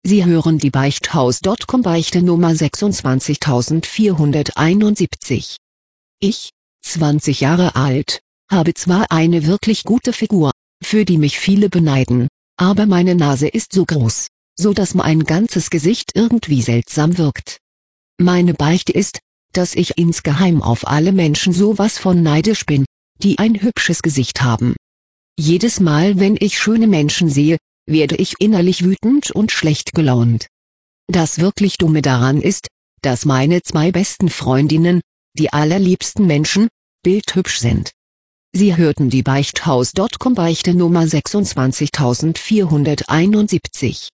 Sie hören die Beichthaus.com Beichte Nummer 26471. Ich, 20 Jahre alt, habe zwar eine wirklich gute Figur, für die mich viele beneiden, aber meine Nase ist so groß, so dass mein ganzes Gesicht irgendwie seltsam wirkt. Meine Beichte ist, dass ich insgeheim auf alle Menschen sowas von neidisch bin, die ein hübsches Gesicht haben. Jedes Mal, wenn ich schöne Menschen sehe, werde ich innerlich wütend und schlecht gelaunt. Das wirklich Dumme daran ist, dass meine 2 besten Freundinnen, die allerliebsten Menschen, bildhübsch sind. Sie hörten die Beichthaus.com Beichte Nummer 26471.